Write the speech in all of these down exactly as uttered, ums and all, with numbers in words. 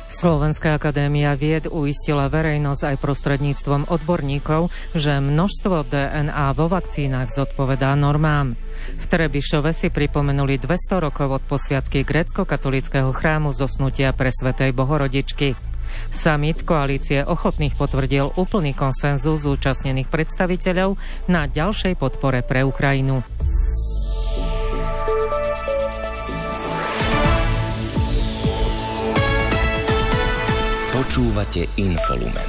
Slovenská akadémia vied uistila verejnosť aj prostredníctvom odborníkov, že množstvo dé en á vo vakcínach zodpovedá normám. V Trebišove si pripomenuli dvesto rokov od posviacky grécko-katolíckeho chrámu zosnutia presvätej Bohorodičky. Summit koalície ochotných potvrdil úplný konsenzus zúčastnených predstaviteľov na ďalšej podpore pre Ukrajinu. Počúvate Infolumen.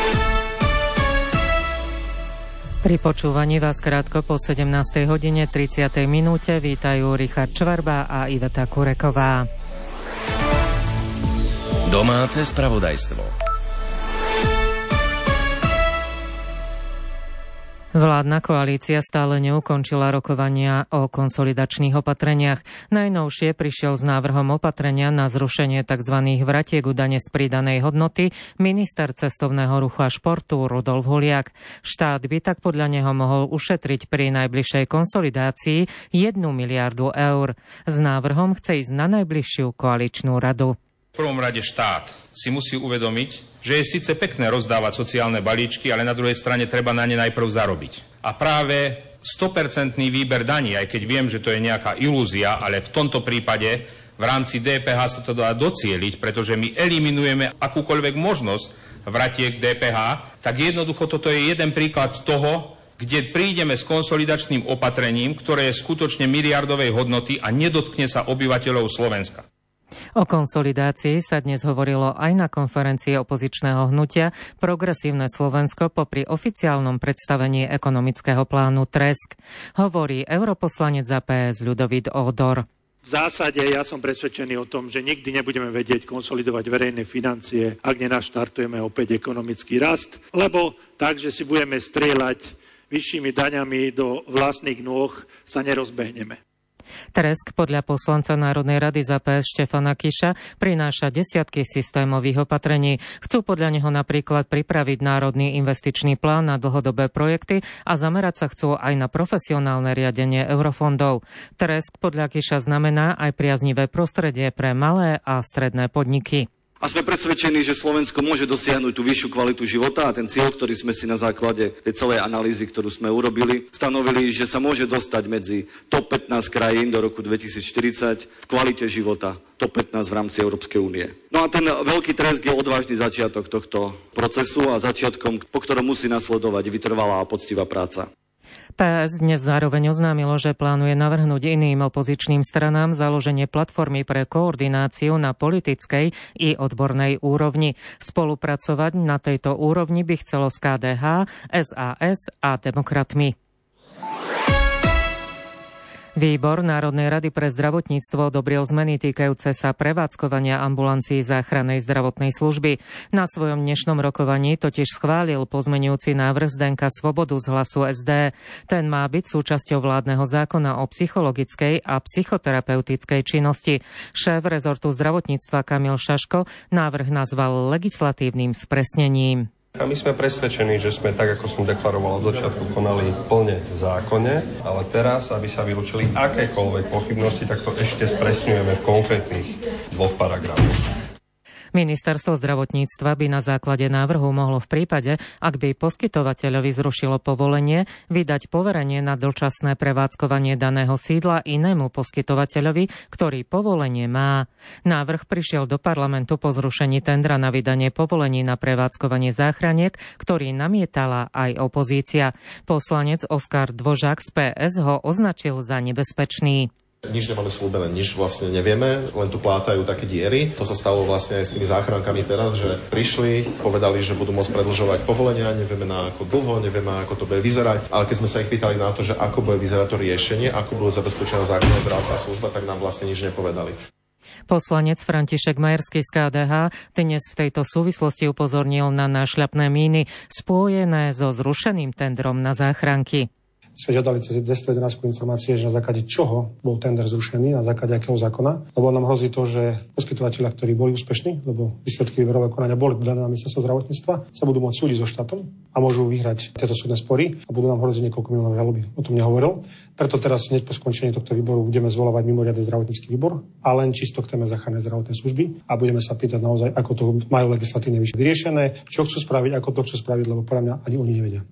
Pri počúvaní vás krátko po sedemnástej hodine tridsiatej minúte vítajú Richard Čvarba a Iveta Kureková. Domáce spravodajstvo. Vládna koalícia stále neukončila rokovania o konsolidačných opatreniach. Najnovšie prišiel s návrhom opatrenia na zrušenie tzv. Vratiek u dane z pridanej hodnoty minister cestovného ruchu a športu Rudolf Huliak. Štát by tak podľa neho mohol ušetriť pri najbližšej konsolidácii jednu miliardu eur. S návrhom chce ísť na najbližšiu koaličnú radu. V prvom rade štát si musí uvedomiť, že je síce pekné rozdávať sociálne balíčky, ale na druhej strane treba na ne najprv zarobiť. A práve sto percent výber daní, aj keď viem, že to je nejaká ilúzia, ale v tomto prípade v rámci dé pé há sa to dá docieliť, pretože my eliminujeme akúkoľvek možnosť vratiek dé pé há, tak jednoducho toto je jeden príklad toho, kde prídeme s konsolidačným opatrením, ktoré je skutočne miliardovej hodnoty a nedotkne sa obyvateľov Slovenska. O konsolidácii sa dnes hovorilo aj na konferencii opozičného hnutia Progresívne Slovensko popri oficiálnom predstavení ekonomického plánu Tresk. Hovorí europoslanec za pé es Ľudovít Ódor. V zásade ja som presvedčený o tom, že nikdy nebudeme vedieť konsolidovať verejné financie, ak nenaštartujeme opäť ekonomický rast, lebo tak, že si budeme strieľať vyššími daňami do vlastných nôh, sa nerozbehneme. Tresk podľa poslanca Národnej rady za pé es Štefana Kiša prináša desiatky systémových opatrení. Chcú podľa neho napríklad pripraviť národný investičný plán na dlhodobé projekty a zamerať sa chcú aj na profesionálne riadenie eurofondov. Tresk podľa Kiša znamená aj priaznivé prostredie pre malé a stredné podniky. A sme presvedčení, že Slovensko môže dosiahnuť tú vyššiu kvalitu života a ten cieľ, ktorý sme si na základe tej celej analýzy, ktorú sme urobili, stanovili, že sa môže dostať medzi top pätnásť krajín do roku dvetisícštyridsať v kvalite života, top pätnásť v rámci Európskej únie. No a ten veľký Tresk je odvážny začiatok tohto procesu a začiatkom, po ktorom musí nasledovať vytrvalá a poctivá práca. pé es dnes zároveň oznámilo, že plánuje navrhnúť iným opozičným stranám založenie platformy pre koordináciu na politickej i odbornej úrovni. Spolupracovať na tejto úrovni by chcelo z ká dé há, es a es a Demokratmi. Výbor Národnej rady pre zdravotníctvo odobril zmeny týkajúce sa prevádzkovania ambulancií záchrannej zdravotnej služby. Na svojom dnešnom rokovaní totiž schválil pozmeňujúci návrh Zdenka Svobodu z Hlasu es dé. Ten má byť súčasťou vládneho zákona o psychologickej a psychoterapeutickej činnosti. Šéf rezortu zdravotníctva Kamil Šaško návrh nazval legislatívnym spresnením. A my sme presvedčení, že sme, tak ako som deklaroval od začiatku, konali plne v zákone, ale teraz, aby sa vylúčili akékoľvek pochybnosti, tak to ešte spresňujeme v konkrétnych dvoch paragrafoch. Ministerstvo zdravotníctva by na základe návrhu mohlo v prípade, ak by poskytovateľovi zrušilo povolenie, vydať poverenie na dočasné prevádzkovanie daného sídla inému poskytovateľovi, ktorý povolenie má. Návrh prišiel do parlamentu po zrušení tendra na vydanie povolení na prevádzkovanie záchraniek, ktorý namietala aj opozícia. Poslanec Oskar Dvožák z pé es ho označil za nebezpečný. Nič nemáme slúbené, nič vlastne nevieme, len tu plátajú také diery. To sa stalo vlastne aj s tými záchrankami teraz, že prišli, povedali, že budú môcť predĺžovať povolenia, nevieme na ako dlho, nevieme ako to bude vyzerať. Ale keď sme sa ich pýtali na to, že ako bude vyzerať to riešenie, ako bude zabezpečená záchranná zdravotná služba, tak nám vlastne nič nepovedali. Poslanec František Majerský z ká dé há dnes v tejto súvislosti upozornil na nášľapné míny spojené so zrušeným tendrom na záchranky. sme žiadali cez dvestojedenásť informácie, že na základe čoho bol tender zrušený, na základe akého zákona, lebo nám hrozí to, že poskytovateľia, ktorí boli úspešní, lebo výsledky výberového konania boli dané na ministerstvo zdravotníctva, sa budú môcť súdiť so štátom a môžu vyhrať tieto súdne spory a budú nám hroziť niekoľko miliónov žaloby. O tom nehovoril. Preto teraz hneď po skončení tohto výboru budeme zvoľovať mimoriadny zdravotnícky výbor a len čisto chceme zachrániť zdravotné služby a budeme sa pýtať naozaj, ako to majú legislatívne vyriešené, čo chcú spraviť, ako to chcú spraviť, lebo podľa mňa ani oni nevedia.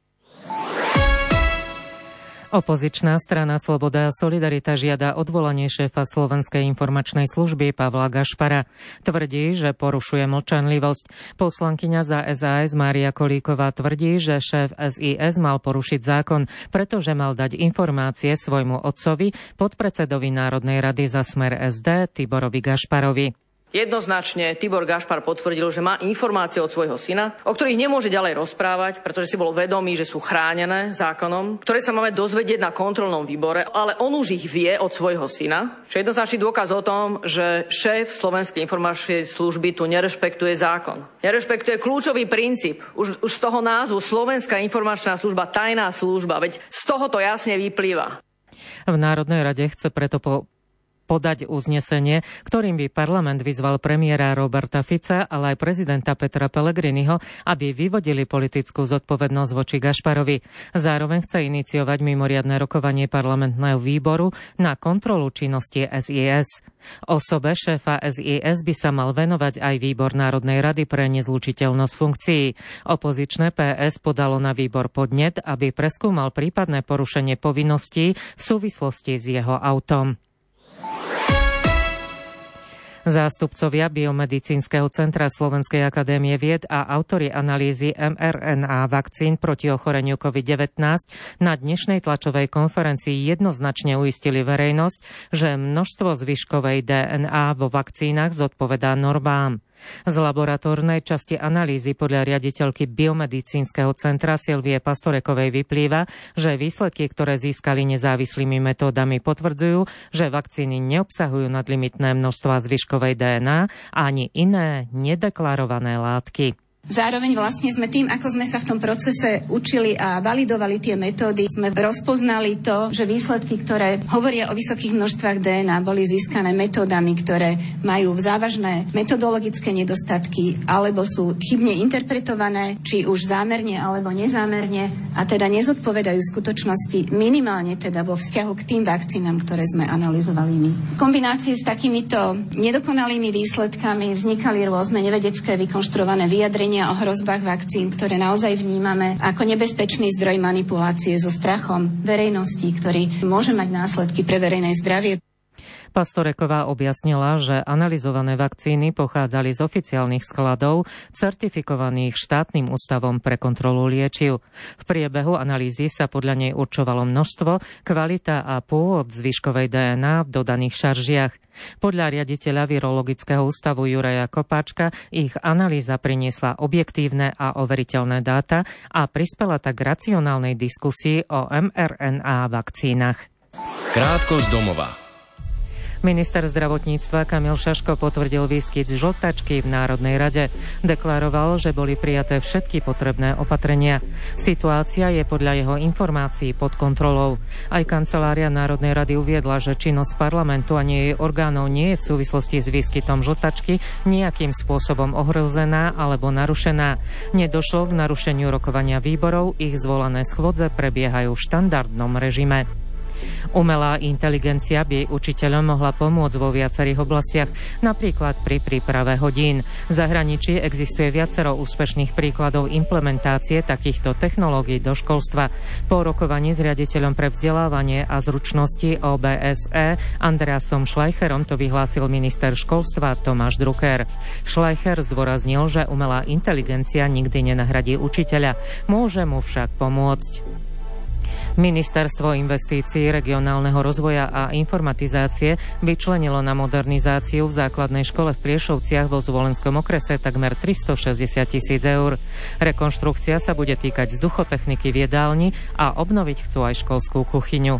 Opozičná strana Sloboda a Solidarita žiada odvolanie šéfa Slovenskej informačnej služby Pavla Gašpara. Tvrdí, že porušuje mlčanlivosť. Poslankyňa za es a es Mária Kolíková tvrdí, že šéf es í es mal porušiť zákon, pretože mal dať informácie svojmu otcovi, podpredsedovi Národnej rady za Smer es dé Tiborovi Gašparovi. Jednoznačne Tibor Gašpar potvrdil, že má informácie od svojho syna, o ktorých nemôže ďalej rozprávať, pretože si bol vedomý, že sú chránené zákonom, ktoré sa máme dozvedieť na kontrolnom výbore, ale on už ich vie od svojho syna, čo je jednoznačný dôkaz o tom, že šéf Slovenskej informačnej služby tu nerešpektuje zákon. Nerešpektuje kľúčový princíp. Už, už z toho názvu Slovenská informačná služba, tajná služba, veď z toho to jasne vyplýva. V Národnej rade chce preto po podať uznesenie, ktorým by parlament vyzval premiéra Roberta Fica, ale aj prezidenta Petra Pellegriniho, aby vyvodili politickú zodpovednosť voči Gašparovi. Zároveň chce iniciovať mimoriadne rokovanie parlamentného výboru na kontrolu činnosti es í es. Osobe šéfa es í es by sa mal venovať aj výbor Národnej rady pre nezlučiteľnosť funkcií. Opozičné pé es podalo na výbor podnet, aby preskúmal prípadné porušenie povinností v súvislosti s jeho autom. Zástupcovia Biomedicínskeho centra Slovenskej akadémie vied a autori analýzy em er en á vakcín proti ochoreniu covid devätnásť na dnešnej tlačovej konferencii jednoznačne uistili verejnosť, že množstvo zvyškovej dé en á vo vakcínach zodpovedá normám. Z laboratórnej časti analýzy podľa riaditeľky Biomedicínskeho centra Silvie Pastorekovej vyplýva, že výsledky, ktoré získali nezávislými metódami, potvrdzujú, že vakcíny neobsahujú nadlimitné množstva zvyškovej dé en á ani iné nedeklarované látky. Zároveň vlastne sme tým, ako sme sa v tom procese učili a validovali tie metódy, sme rozpoznali to, že výsledky, ktoré hovoria o vysokých množstvách dé en á, boli získané metódami, ktoré majú závažné metodologické nedostatky alebo sú chybne interpretované, či už zámerne alebo nezámerne, a teda nezodpovedajú skutočnosti minimálne teda vo vzťahu k tým vakcínám, ktoré sme analyzovali my. V kombinácii s takýmito nedokonalými výsledkami vznikali rôzne nevedecké vykonštruované vyjadrenia o hrozbách vakcín, ktoré naozaj vnímame ako nebezpečný zdroj manipulácie so strachom verejnosti, ktorý môže mať následky pre verejné zdravie. Pastoreková objasnila, že analyzované vakcíny pochádzali z oficiálnych skladov certifikovaných štátnym ústavom pre kontrolu liečiv. V priebehu analýzy sa podľa nej určovalo množstvo, kvalita a pôvod zvyškovej dé en á v dodaných šaržiach. Podľa riaditeľa Virologického ústavu Juraja Kopáčka ich analýza priniesla objektívne a overiteľné dáta a prispela tak k racionálnej diskusii o em er en á vakcínach. Krátko z domova. Minister zdravotníctva Kamil Šaško potvrdil výskyt žltačky v Národnej rade. Deklaroval, že boli prijaté všetky potrebné opatrenia. Situácia je podľa jeho informácií pod kontrolou. Aj kancelária Národnej rady uviedla, že činnosť parlamentu a nie jej orgánov nie je v súvislosti s výskytom žltačky nejakým spôsobom ohrozená alebo narušená. Nedošlo k narušeniu rokovania výborov, ich zvolané schôdze prebiehajú v štandardnom režime. Umelá inteligencia by jej učiteľom mohla pomôcť vo viacerých oblastiach, napríklad pri príprave hodín. V zahraničí existuje viacero úspešných príkladov implementácie takýchto technológií do školstva. Po rokovaní s riaditeľom pre vzdelávanie a zručnosti ó bé es é Andreasom Schleicherom to vyhlásil minister školstva Tomáš Drucker. Schleicher zdôraznil, že umelá inteligencia nikdy nenahradí učiteľa, môže mu však pomôcť. Ministerstvo investícií, regionálneho rozvoja a informatizácie vyčlenilo na modernizáciu v základnej škole v Priešovciach vo Zvolenskom okrese takmer tristošesťdesiat tisíc eur. Rekonštrukcia sa bude týkať vzduchotechniky v jedálni a obnoviť chcú aj školskú kuchyňu.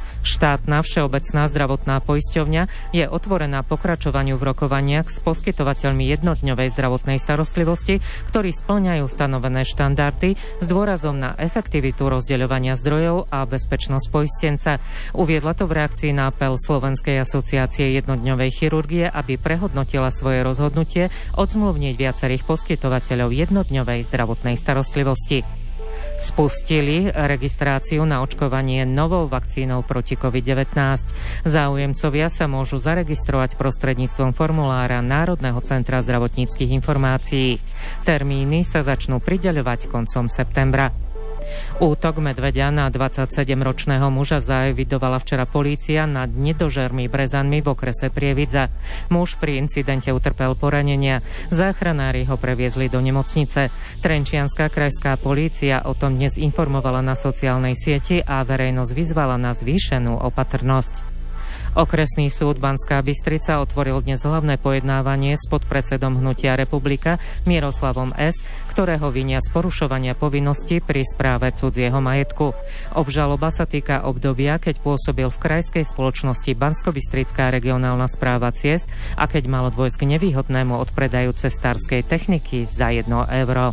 Štátna všeobecná zdravotná poisťovňa je otvorená pokračovaniu v rokovaniach s poskytovateľmi jednodňovej zdravotnej starostlivosti, ktorí spĺňajú stanovené štandardy s dôrazom na efektivitu rozdeľovania zdrojov a bezpečnosť poistenca. Uviedla to v reakcii na apel Slovenskej asociácie jednodňovej chirurgie, aby prehodnotila svoje rozhodnutie odzmluvniť viacerých poskytovateľov jednodňovej zdravotnej starostlivosti. Spustili registráciu na očkovanie novou vakcínou proti covid devätnásť. Záujemcovia sa môžu zaregistrovať prostredníctvom formulára Národného centra zdravotníckych informácií. Termíny sa začnú prideľovať koncom septembra. Útok medveďa na dvadsaťsedemročného muža zaevidovala včera polícia nad Nedožermi Brezanmi v okrese Prievidza. Muž pri incidente utrpel poranenia. Záchranári ho previezli do nemocnice. Trenčianska krajská polícia o tom dnes informovala na sociálnej sieti a verejnosť vyzvala na zvýšenú opatrnosť. Okresný súd Banská Bystrica otvoril dnes hlavné pojednávanie s podpredsedom Hnutia Republika Miroslavom S., ktorého vinia z porušovania povinnosti pri správe cudzieho majetku. Obžaloba sa týka obdobia, keď pôsobil v krajskej spoločnosti Banskobystrická regionálna správa ciest a keď malo dôjsť k nevýhodnému odpredaju cestárskej techniky za jedno euro.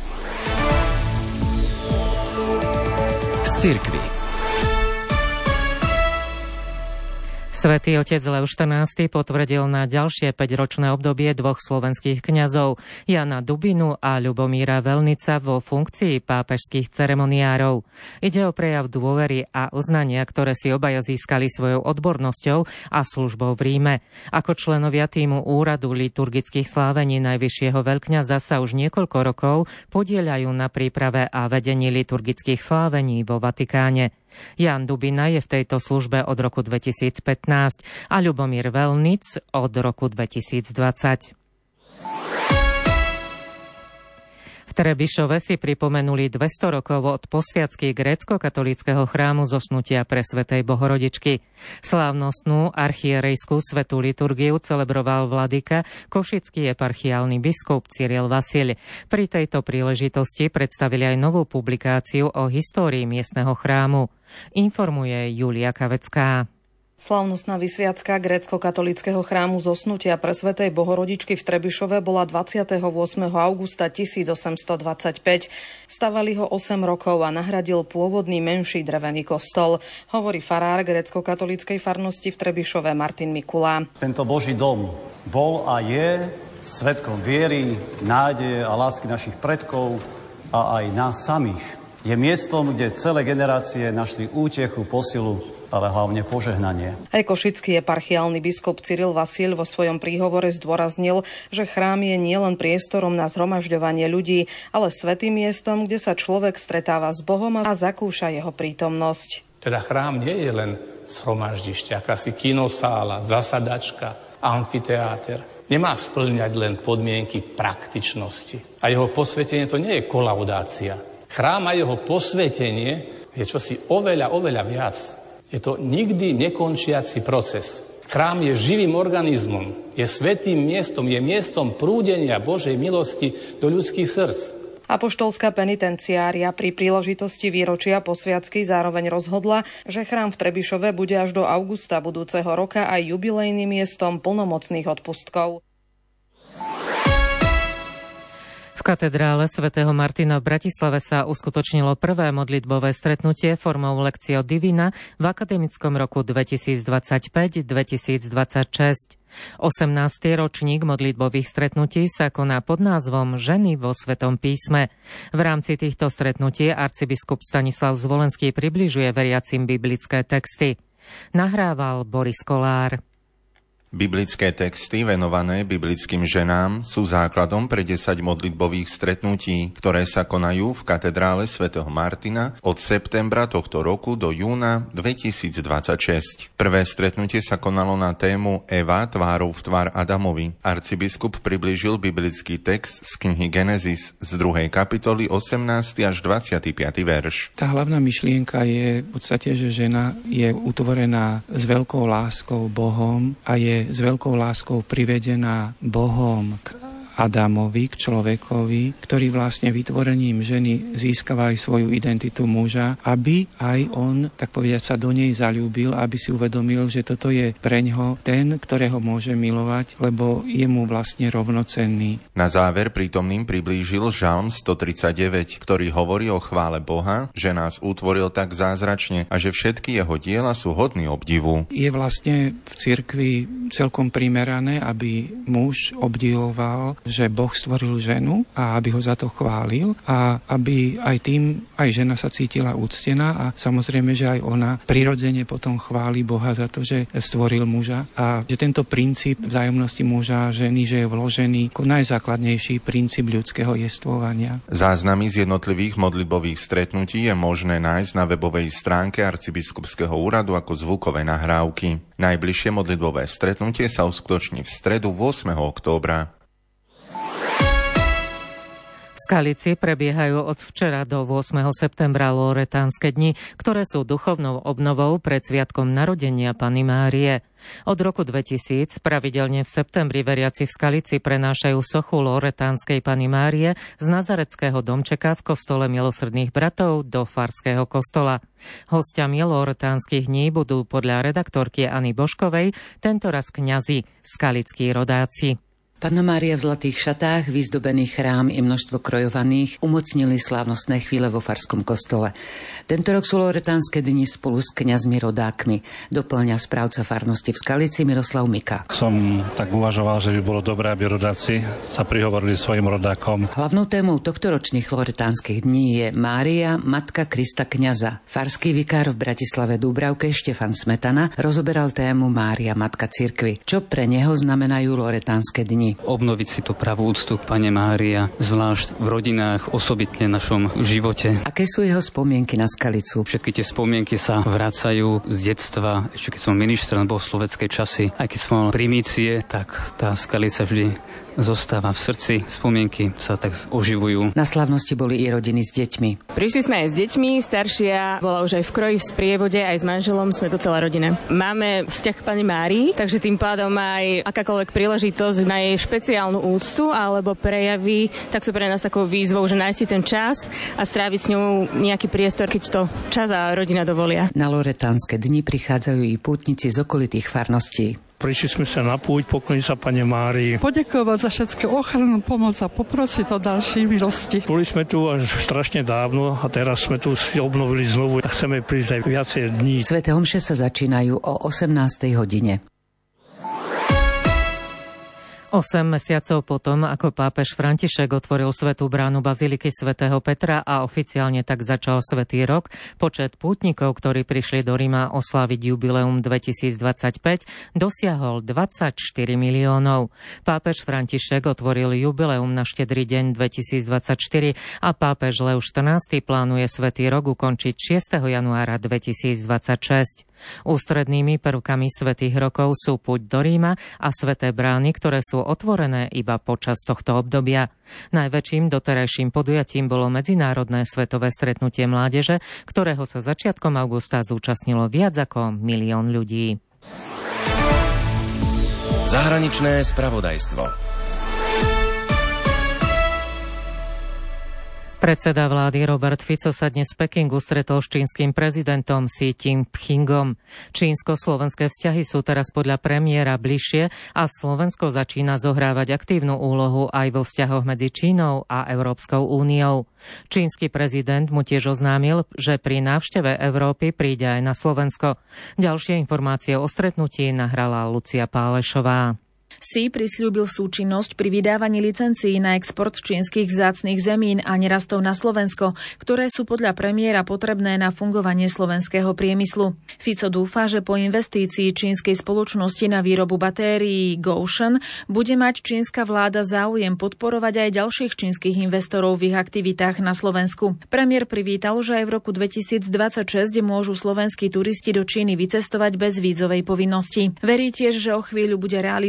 Z cirkvi. Svätý otec Lev štrnásty potvrdil na ďalšie päťročné obdobie dvoch slovenských kňazov, Jana Dubinu a Ľubomíra Velnica, vo funkcii pápežských ceremoniárov. Ide o prejav dôvery a uznania, ktoré si obaja získali svojou odbornosťou a službou v Ríme. Ako členovia týmu úradu liturgických slávení najvyššieho veľkňaza sa už niekoľko rokov podieľajú na príprave a vedení liturgických slávení vo Vatikáne. Jan Dubina je v tejto službe od roku dvetisícpätnásť a Ľubomír Velnic od roku dvetisícdvadsať. V Trebišove si pripomenuli dvesto rokov od posviacky grécko-katolíckeho chrámu Zosnutia presvätej Bohorodičky. Slávnostnú archierejskú svätú liturgiu celebroval vladyka košický eparchiálny biskup Cyril Vasil. Pri tejto príležitosti predstavili aj novú publikáciu o histórii miestneho chrámu. Informuje Julia Kavecká. Slávnostná vysviacka grécko-katolíckeho chrámu Zosnutia presvätej Bohorodičky v Trebišove bola dvadsiateho ôsmeho augusta tisícosemstodvadsaťpäť. Stavali ho osem rokov a nahradil pôvodný menší drevený kostol, hovorí farár grécko-katolíckej farnosti v Trebišove Martin Mikulá. Tento Boží dom bol a je svedkom viery, nádeje a lásky našich predkov a aj nás samých. Je miestom, kde celé generácie našli útechu, posilu, ale hlavne požehnanie. Aj košický eparchiálny biskup Cyril Vasil vo svojom príhovore zdôraznil, že chrám je nielen priestorom na zhromažďovanie ľudí, ale svätým miestom, kde sa človek stretáva s Bohom a zakúša jeho prítomnosť. Teda chrám nie je len zhromaždište, akási kinosála, zasadačka, amfiteáter. Nemá spĺňať len podmienky praktičnosti. A jeho posvetenie to nie je kolaudácia. Chrám a jeho posvetenie je čosi oveľa, oveľa viac. Je to nikdy nekončiaci proces. Chrám je živým organizmom, je svätým miestom, je miestom prúdenia Božej milosti do ľudských srdc. Apoštolská penitenciária pri príležitosti výročia posviacky zároveň rozhodla, že chrám v Trebišove bude až do augusta budúceho roka aj jubilejným miestom plnomocných odpustkov. V katedrále svätého Martina v Bratislave sa uskutočnilo prvé modlitbové stretnutie formou Lectio Divina v akademickom roku dvetisícdvadsaťpäť dvetisícdvadsaťšesť. osemnásty ročník modlitbových stretnutí sa koná pod názvom Ženy vo Svetom písme. V rámci týchto stretnutí arcibiskup Stanislav Zvolenský približuje veriacim biblické texty. Nahrával Boris Kolár. Biblické texty venované biblickým ženám sú základom pre desať modlitbových stretnutí, ktoré sa konajú v katedrále svätého Martina od septembra tohto roku do júna dvetisícdvadsaťšesť. Prvé stretnutie sa konalo na tému Eva tvárou v tvár Adamovi. Arcibiskup priblížil biblický text z knihy Genesis z druhej kapitoly osemnásty až dvadsiaty piaty verš. Tá hlavná myšlienka je v podstate, že žena je utvorená s veľkou láskou Bohom a je s veľkou láskou privedená Bohom k Adamovi, k človekovi, ktorý vlastne vytvorením ženy získava aj svoju identitu muža, aby aj on, tak povedať, sa do nej zaľúbil, aby si uvedomil, že toto je preňho ten, ktorého môže milovať, lebo je mu vlastne rovnocenný. Na záver prítomným priblížil Žalm stotridsaťdeväť, ktorý hovorí o chvále Boha, že nás utvoril tak zázračne a že všetky jeho diela sú hodní obdivu. Je vlastne v cirkvi celkom primerané, aby muž obdivoval, že Boh stvoril ženu a aby ho za to chválil a aby aj tým aj žena sa cítila úctená a samozrejme, že aj ona prirodzene potom chváli Boha za to, že stvoril muža a že tento princíp vzájomnosti muža a ženy, že je vložený ako najzákladnejší princíp ľudského jestvovania. Záznamy z jednotlivých modlitbových stretnutí je možné nájsť na webovej stránke arcibiskupského úradu ako zvukové nahrávky. Najbližšie modlitbové stretnutie sa uskutoční v stredu ôsmeho októbra. V Skalici prebiehajú od včera do ôsmeho septembra loretánske dni, ktoré sú duchovnou obnovou pred sviatkom narodenia Panny Márie. Od roku dvetisíc pravidelne v septembri veriaci v Skalici prenášajú sochu loretánskej Panny Márie z Nazareckého domčeka v kostole Milosrdných bratov do farského kostola. Hostiami loretánskych dní budú podľa redaktorky Anny Božkovej tentoraz kňazi, skalickí rodáci. Panna Mária v zlatých šatách, vyzdobený chrám i množstvo krojovaných umocnili slávnostné chvíle vo farskom kostole. Tento rok sú loretánske dni spolu s kňazmi rodákmi. Doplňa správca farnosti v Skalici Miroslav Mika. Som tak uvažoval, že by bolo dobré, aby rodáci sa prihovorili svojim rodákom. Hlavnou témou tohtoročných loretánskych dní je Mária, matka Krista kňaza. Farský vikár v Bratislave Dúbravke Štefan Smetana rozoberal tému Mária, matka cirkvi. Čo pre neho znamenajú loretánske dni? Obnoviť si tú pravú úctu k Panne Mária, zvlášť v rodinách, osobitne v našom živote. Aké sú jeho spomienky na Skalicu? Všetky tie spomienky sa vracajú z detstva, ešte keď som ministrant bol v slovenskej časy. Aj keď som mal primície, tak tá Skalica vždy zostáva v srdci. Spomienky sa tak oživujú. Na slávnosti boli i rodiny s deťmi. Prišli sme aj s deťmi, staršia bola už aj v kroji, v sprievode, aj s manželom, sme tu celá rodina. Máme vzťah k Panne Márii, takže tým pádom aj akákoľvek príležitosť na jej špeciálnu úctu alebo prejavy, tak sú pre nás takou výzvou, že nájsť si ten čas a stráviť s ňou nejaký priestor, keď to čas a rodina dovolia. Na loretánske dni prichádzajú i pútnici z okolitých farností. Prišli sme sa na púť, pokloniť sa Panne Márii. Poďakovať za všetko ochranu, pomoc a poprosiť o ďalšie milosti. Boli sme tu až strašne dávno a teraz sme tu si obnovili znovu a chceme prísť aj viacej dní. Sväté omše sa začínajú o osemnástej hodine. Osem mesiacov potom, ako pápež František otvoril svätú bránu baziliky svätého Petra a oficiálne tak začal svätý rok, počet pútnikov, ktorí prišli do Ríma osláviť jubileum dvetisícdvadsaťpäť, dosiahol dvadsaťštyri miliónov. Pápež František otvoril jubileum na štedrý deň dvetisícdvadsaťštyri a pápež Leo štrnásty plánuje svätý rok ukončiť šiesteho januára dvetisícdvadsaťšesť. Ústrednými prvkami svätých rokov sú púť do Ríma a sväté brány, ktoré sú otvorené iba počas tohto obdobia. Najväčším doterajším podujatím bolo medzinárodné svetové stretnutie mládeže, ktorého sa začiatkom augusta zúčastnilo viac ako milión ľudí. Zahraničné spravodajstvo. Predseda vlády Robert Fico sa dnes v Pekingu stretol s čínskym prezidentom Xi Jinpingom. Čínsko-slovenské vzťahy sú teraz podľa premiéra bližšie a Slovensko začína zohrávať aktívnu úlohu aj vo vzťahoch medzi Čínou a Európskou úniou. Čínsky prezident mu tiež oznámil, že pri návšteve Európy príde aj na Slovensko. Ďalšie informácie o stretnutí nahrala Lucia Pálešová. Xi prisľúbil súčinnosť pri vydávaní licencií na export čínskych vzácnych zemín a nerastov na Slovensko, ktoré sú podľa premiéra potrebné na fungovanie slovenského priemyslu. Fico dúfa, že po investícii čínskej spoločnosti na výrobu batérií Gotion bude mať čínska vláda záujem podporovať aj ďalších čínskych investorov v ich aktivitách na Slovensku. Premiér privítal, že aj v roku dvetisícdvadsaťšesť môžu slovenskí turisti do Číny vycestovať bez vízovej povinnosti. Verí tiež, že o chvíľu bude realitou aj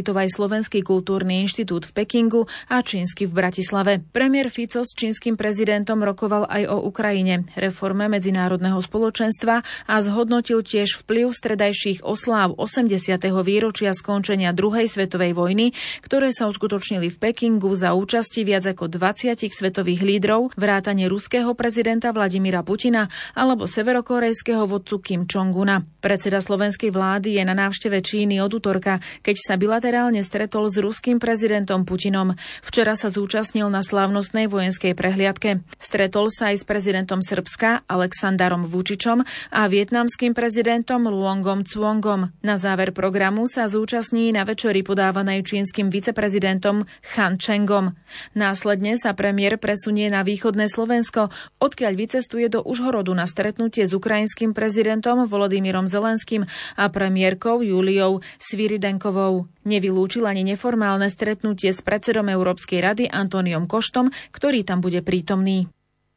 Slovenský kultúrny inštitút v Pekingu a čínsky v Bratislave. Premiér Fico s čínskym prezidentom rokoval aj o Ukrajine, reforme medzinárodného spoločenstva a zhodnotil tiež vplyv stredajších osláv osemdesiateho výročia skončenia druhej svetovej vojny, ktoré sa uskutočnili v Pekingu za účasti viac ako dvadsiatich svetových lídrov, vrátane ruského prezidenta Vladimíra Putina alebo severokorejského vodcu Kim Jong-una. Predseda slovenskej vlády je na návšteve Číny od utorka, keď sa bilaterálne stretol s ruským prezidentom Putinom. Včera sa zúčastnil na slávnostnej vojenskej prehliadke. Stretol sa aj s prezidentom Srbska Alexandarom Vučičom a vietnamským prezidentom Luongom Cuongom. Na záver programu sa zúčastní na večeri podávanej čínskym viceprezidentom Han Chengom. Následne sa premiér presunie na východné Slovensko, odkiaľ vycestuje do Užhorodu na stretnutie s ukrajinským prezidentom Volodymyrom Zelenským a premiérkou Juliou Sviridenkovou. Nevylúčil ani neformálne stretnutie s predsedom Európskej rady Antoniom Koštom, ktorý tam bude prítomný.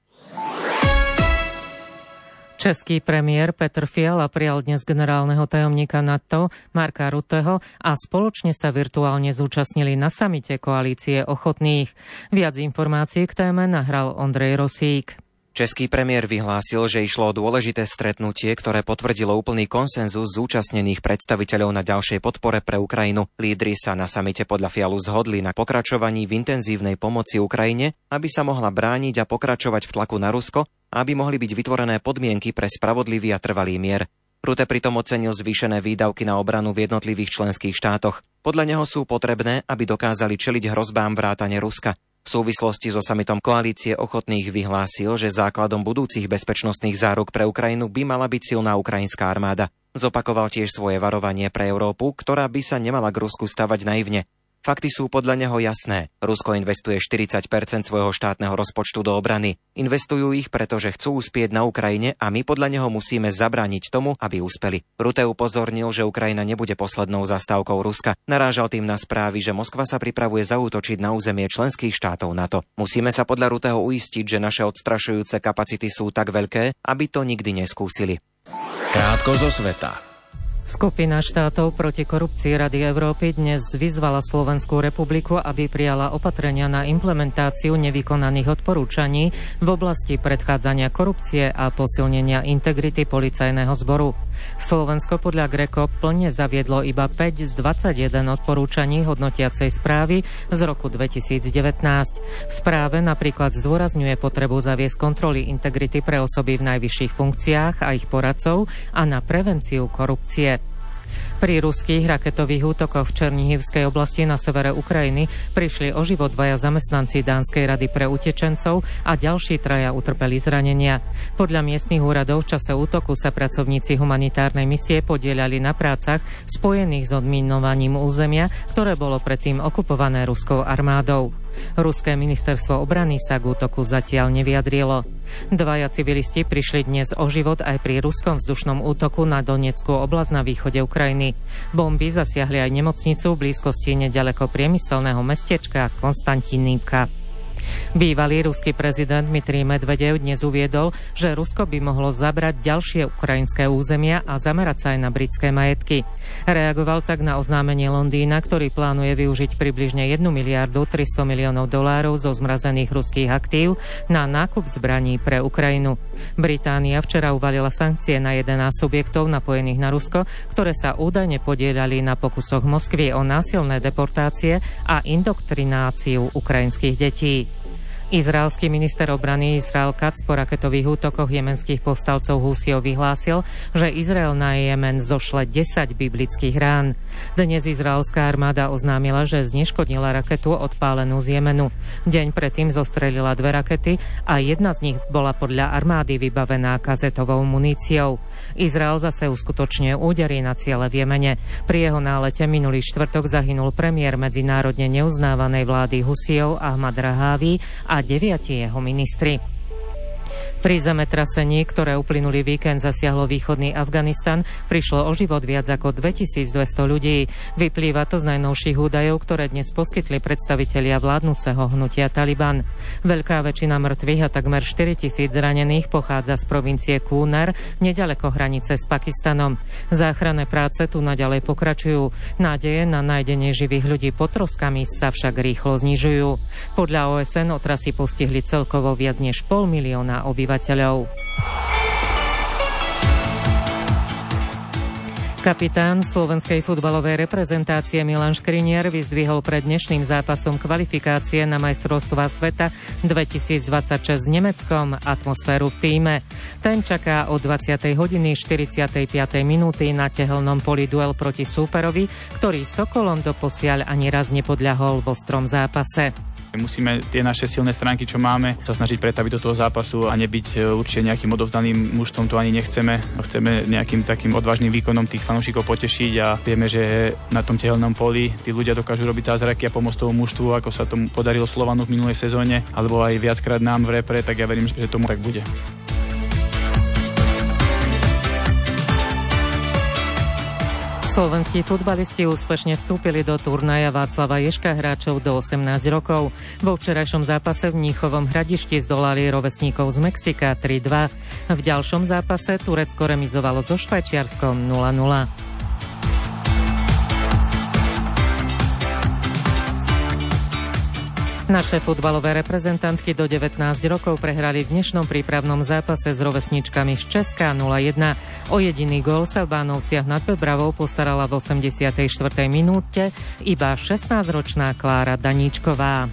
Český premiér Petr Fiala prijal dnes generálneho tajomníka NATO Marka Rutteho a spoločne sa virtuálne zúčastnili na samite koalície ochotných. Viac informácií k téme nahral Ondrej Rosík. Český premiér vyhlásil, že išlo o dôležité stretnutie, ktoré potvrdilo úplný konsenzus zúčastnených predstaviteľov na ďalšej podpore pre Ukrajinu. Lídri sa na samite podľa Fialu zhodli na pokračovaní v intenzívnej pomoci Ukrajine, aby sa mohla brániť a pokračovať v tlaku na Rusko, aby mohli byť vytvorené podmienky pre spravodlivý a trvalý mier. Rutte pritom ocenil zvýšené výdavky na obranu v jednotlivých členských štátoch. Podľa neho sú potrebné, aby dokázali čeliť hrozbám vrátane Ruska. V súvislosti so samitom koalície ochotných vyhlásil, že základom budúcich bezpečnostných záruk pre Ukrajinu by mala byť silná ukrajinská armáda. Zopakoval tiež svoje varovanie pre Európu, ktorá by sa nemala k Rusku stavať naivne. Fakty sú podľa neho jasné. Rusko investuje štyridsať percent svojho štátneho rozpočtu do obrany. Investujú ich, pretože chcú uspieť na Ukrajine a my podľa neho musíme zabrániť tomu, aby uspeli. Rutte upozornil, že Ukrajina nebude poslednou zastávkou Ruska. Narážal tým na správy, že Moskva sa pripravuje zaútočiť na územie členských štátov NATO. Musíme sa podľa Rutteho uistiť, že naše odstrašujúce kapacity sú tak veľké, aby to nikdy neskúsili. Krátko zo sveta. Skupina štátov proti korupcii Rady Európy dnes vyzvala Slovenskú republiku, aby prijala opatrenia na implementáciu nevykonaných odporúčaní v oblasti predchádzania korupcie a posilnenia integrity policajného zboru. Slovensko podľa GRECO plne zaviedlo iba päť z dvadsaťjeden odporúčaní hodnotiacej správy z roku dvetisícdevätnásť. V správe napríklad zdôrazňuje potrebu zaviesť kontroly integrity pre osoby v najvyšších funkciách a ich poradcov a na prevenciu korupcie. Pri ruských raketových útokoch v Černihivskej oblasti na severe Ukrajiny prišli o život dvaja zamestnanci Dánskej rady pre utečencov a ďalší traja utrpeli zranenia. Podľa miestnych úradov v čase útoku sa pracovníci humanitárnej misie podieľali na prácach spojených s odminovaním územia, ktoré bolo predtým okupované ruskou armádou. Ruské ministerstvo obrany sa k útoku zatiaľ nevyjadrilo. Dvaja civilisti prišli dnes o život aj pri ruskom vzdušnom útoku na Donetskú oblasť na východe Ukrajiny. Bomby zasiahli aj nemocnicu v blízkosti neďaleko priemyselného mestečka Konstantinívka. Bývalý ruský prezident Dmitrij Medvedev dnes uviedol, že Rusko by mohlo zabrať ďalšie ukrajinské územia a zamerať sa aj na britské majetky. Reagoval tak na oznámenie Londýna, ktorý plánuje využiť približne jednu miliardu tristo miliónov dolárov zo zmrazených ruských aktív na nákup zbraní pre Ukrajinu. Británia včera uvalila sankcie na jedenásť subjektov napojených na Rusko, ktoré sa údajne podieľali na pokusoch Moskvy o násilné deportácie a indoktrináciu ukrajinských detí. Izraelský minister obrany Israel Katz po raketových útokoch jemenských povstalcov Húsiov vyhlásil, že Izrael na Jemen zošle desať biblických rán. Dnes izraelská armáda oznámila, že zneškodnila raketu odpálenú z Jemenu. Deň predtým zostrelila dve rakety a jedna z nich bola podľa armády vybavená kazetovou muníciou. Izrael zase uskutočňuje údery na ciele v Jemene. Pri jeho nálete minulý štvrtok zahynul premiér medzinárodne neuznávanej vlády Husijov Ahmad Rahávi a deviati jeho ministri. Pri zemetrasení, ktoré uplynulý víkend zasiahlo východný Afganistan, prišlo o život viac ako dvetisícdvesto ľudí. Vyplýva to z najnovších údajov, ktoré dnes poskytli predstavitelia vládnuceho hnutia Taliban. Veľká väčšina mŕtvych a takmer štyritisíc zranených pochádza z provincie Kunar, neďaleko hranice s Pakistanom. Záchranné práce tu naďalej pokračujú. Nádeje na nájdenie živých ľudí pod troskami sa však rýchlo znižujú. Podľa ó es en otrasy postihli celkovo viac než pol milióna obyvateľov. Kapitán slovenskej futbalovej reprezentácie Milan Škriniar vyzdvihol pred dnešným zápasom kvalifikácie na majstrovstvá sveta dvetisícdvadsaťšesť s Nemeckom atmosféru v tíme. Ten čaká od dvadsiatej hodiny štyridsiatej piatej minúty na tehelnom poli duel proti súperovi, ktorý Sokolom doposiaľ ani raz nepodľahol v ostrom zápase. Musíme tie naše silné stránky, čo máme, sa snažiť pretaviť do toho zápasu a nebyť určite nejakým odovzdaným mužstvom, to ani nechceme. Chceme nejakým takým odvážnym výkonom tých fanúšikov potešiť a vieme, že na tom tehelnom poli tí ľudia dokážu robiť zázraky a pomôcť tomu mužstvu, ako sa tomu podarilo Slovanu v minulej sezóne, alebo aj viackrát nám v repre, tak ja verím, že tomu tak bude. Slovenskí futbalisti úspešne vstúpili do turnaja Václava Ježka hráčov do osemnásť rokov. Vo včerajšom zápase v Mníchovom Hradišti zdolali rovesníkov z Mexika tri dva. V ďalšom zápase Turecko remizovalo so Švajčiarskom nula nula. Naše futbalové reprezentantky do devätnásť rokov prehrali v dnešnom prípravnom zápase s rovesničkami z Česka nula jedna. O jediný gól sa v Bánovciach nad Bebravou postarala v osemdesiatej štvrtej minúte iba šestnásťročná Klára Daníčková.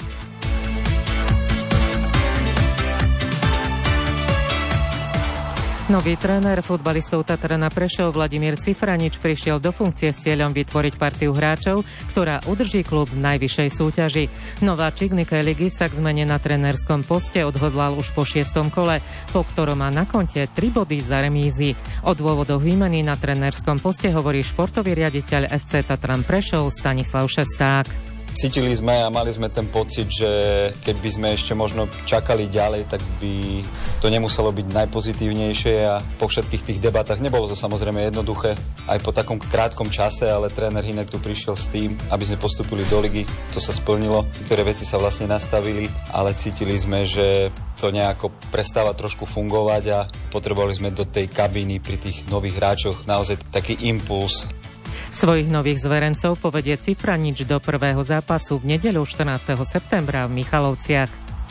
Nový tréner futbalistov Tatrana Prešov Vladimír Cifranič prišiel do funkcie s cieľom vytvoriť partiu hráčov, ktorá udrží klub v najvyššej súťaži. Nováčik Nikej Ligy sa k zmene na trenérskom poste odhodlal už po šiestom kole, po ktorom má na konte tri body za remízy. O dôvodoch výmeny na trenérskom poste hovorí športový riaditeľ ef cé Tatran Prešov Stanislav Šesták. Cítili sme a mali sme ten pocit, že keby sme ešte možno čakali ďalej, tak by to nemuselo byť najpozitívnejšie a po všetkých tých debatách nebolo to samozrejme jednoduché aj po takom krátkom čase, ale tréner Hinek tu prišiel s tým, aby sme postúpili do ligy. To sa splnilo, niektoré veci sa vlastne nastavili, ale cítili sme, že to nejako prestáva trošku fungovať a potrebovali sme do tej kabíny pri tých nových hráčoch naozaj taký impuls. Svojich nových zverencov povedie Cifranič do prvého zápasu v nedeľu štrnásteho septembra v Michalovciach.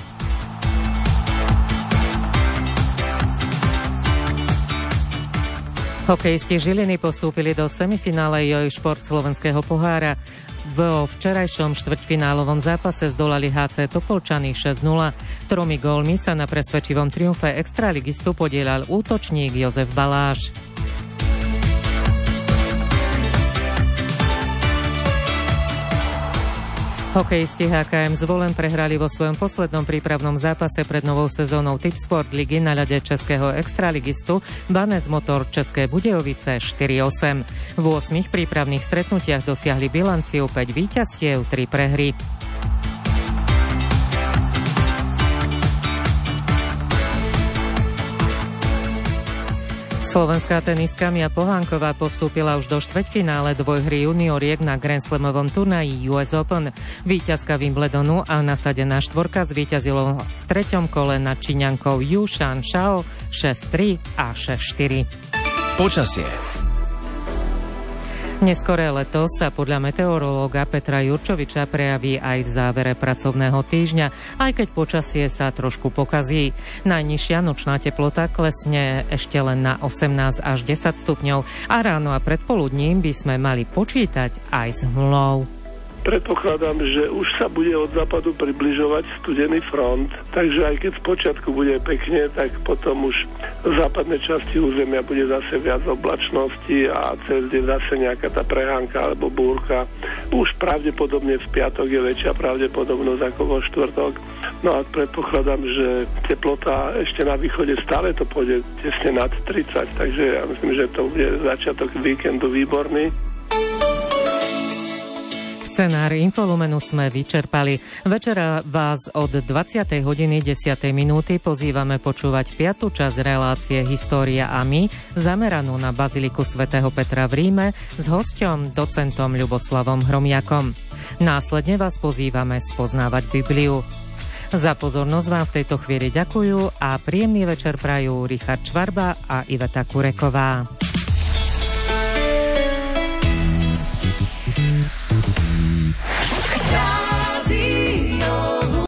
Hokejisti Žiliny postúpili do semifinále Joj Šport slovenského pohára. Vo včerajšom štvrťfinálovom zápase zdolali há cé Topolčany šesť nula. Tromi gólmi sa na presvedčivom triumfe extraligistu podieľal útočník Jozef Baláš. Hokejisti há ká em Zvolen prehrali vo svojom poslednom prípravnom zápase pred novou sezónou Tipsport ligy na ľade českého extraligistu Banes Motor České Budějovice štyri osem. V ôsmich prípravných stretnutiach dosiahli bilanciu päť víťazstiev, tri prehry. Slovenská tenistka Mia Pohánková postúpila už do štvrťfinále dvojhry junioriek na Grand Slamovom turnaji ú es Open. Víťazka Wimbledonu a nasadená štvorka zvíťazilo v treťom kole nad Číňankou Yu Shan Shao šesť tri a šesť štyri. Počasie. Neskoré leto sa podľa meteorológa Petra Jurčoviča prejaví aj v závere pracovného týždňa, aj keď počasie sa trošku pokazí. Najnižšia nočná teplota klesne ešte len na osemnásť až desať stupňov a ráno a predpoludním by sme mali počítať aj s hmlou. Predpokladám, že už sa bude od západu približovať studený front, takže aj keď spočiatku bude pekne, tak potom už v západnej časti územia bude zase viac oblačnosti a cez deň zase nejaká tá prehánka alebo búrka. Už pravdepodobne v piatok je väčšia pravdepodobnosť ako vo štvrtok. No a predpokladám, že teplota ešte na východe stále to pôjde tesne nad tridsať, takže ja myslím, že to bude začiatok víkendu výborný. S Scenár Infolumenu sme vyčerpali. Večera vás od dvadsiatej hodiny desať minúty pozývame počúvať piatu časť relácie História a my, zameranú na Baziliku svätého Petra v Ríme s hosťom, docentom Ľuboslavom Hromiakom. Následne vás pozývame spoznávať Bibliu. Za pozornosť vám v tejto chvíli ďakujú a príjemný večer prajú Richard Čvarba a Iveta Kureková.